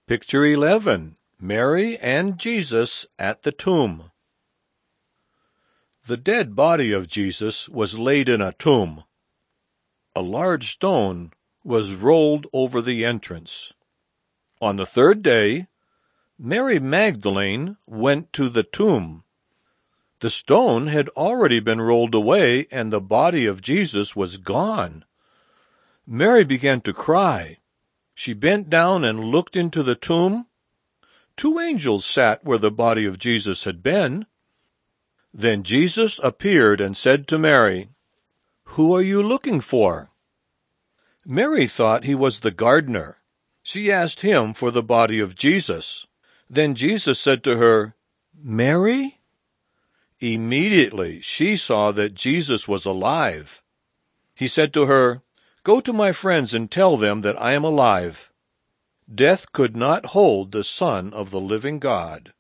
Picture 11. Mary and Jesus at the tomb. The dead body of Jesus was laid in a tomb. A large stone was rolled over the entrance. On the third day, Mary Magdalene went to the tomb. The stone had already been rolled away, and the body of Jesus was gone. Mary began to cry. She bent down and looked into the tomb. 2 angels sat where the body of Jesus had been. Then Jesus appeared and said to Mary, "Who are you looking for?" Mary thought he was the gardener. She asked him for the body of Jesus. Then Jesus said to her, "Mary?" Immediately she saw that Jesus was alive. He said to her, "Go to my friends and tell them that I am alive." Death could not hold the Son of the living God.